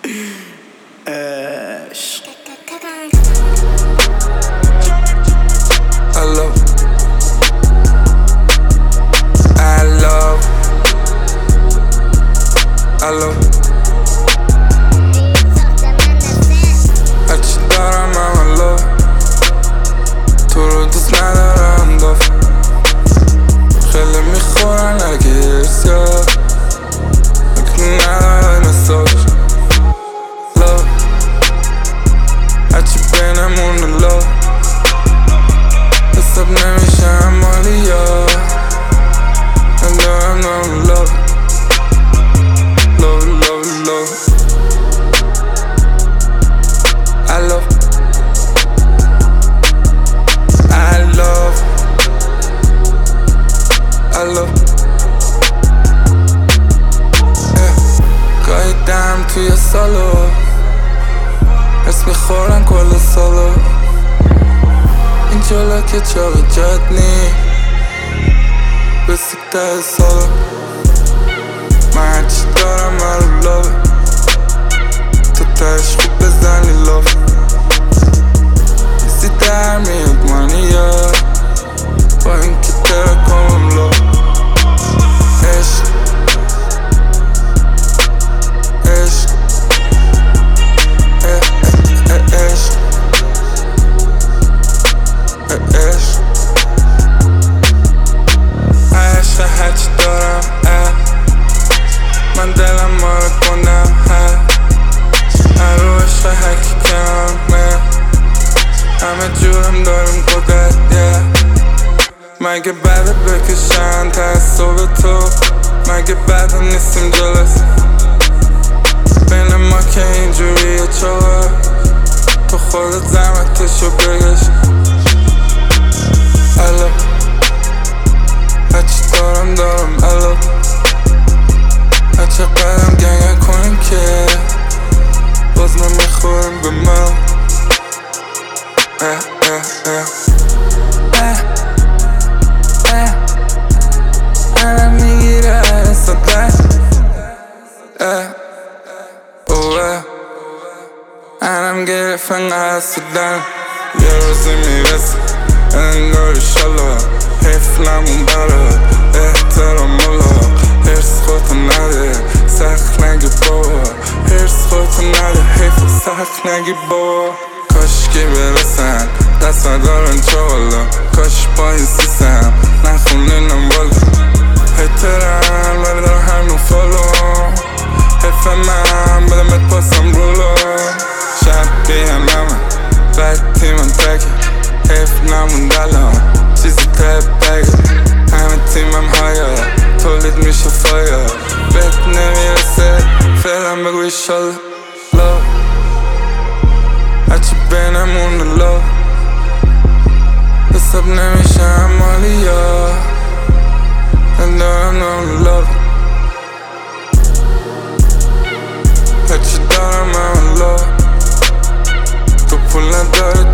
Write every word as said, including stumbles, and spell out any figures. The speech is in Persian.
عشق I love I love I love هرچی دارم I'm in love تو رو دوست ندارم داف خیلی میخورن اگه ارسیا اگه نداره مساج love هرچی بینمونه love حساب نمیشم مالی یا من دارم دارم love love love love I love I love I love yeah. گاهی دم توی سالو حس میخورن کل سالو این جلو که چاق جد نی بسیکته سالو من هرچی دارم من رو لابه تو تش خوب بزنی لاف ایزی در میاد منی یا با این که ترکمم لاف عشق عشق عشق عشق عشق هرچی دارم من دلم مارو کنم هر رو عشق هرکی کنم همه جورم دارم قدرت مگه بده بکشن تعصب تو مگه بده نیستیم جلس بین ما که اینجوریه چوه تو خودت زحمتشو بگش الو هرچی دارم دارم الو هرچه قدم گنگه کنیم که باز ما میخوریم به من اه اه اه اه اه الان میگیره اصابه اه اوه الان گرفت انقدر سودن یه روزی میرسه انگار ایشالله حفلمون برات احترام ملا هرس خودتو نده سخت نگی بابا هرس خودتو نده حیف سخت نگی بابا کاشکی برسن دست ندارن چوالا کاش با این سیسم نخونینم والا هیترن ولی دارم همون فالو حیف من بدم بهت پاسم رولو شبیه همه بد تیمم تکه حیف نموند الان چیزی تب بگه همه تیمم هایا تولید میشه فایا بهت نمیرسه فعلا بگو ایشالله love هرچی بینمونه love حساب نمیشم مالی یا من دارم دارم love هرچی دارم I'm in love تو پول نداره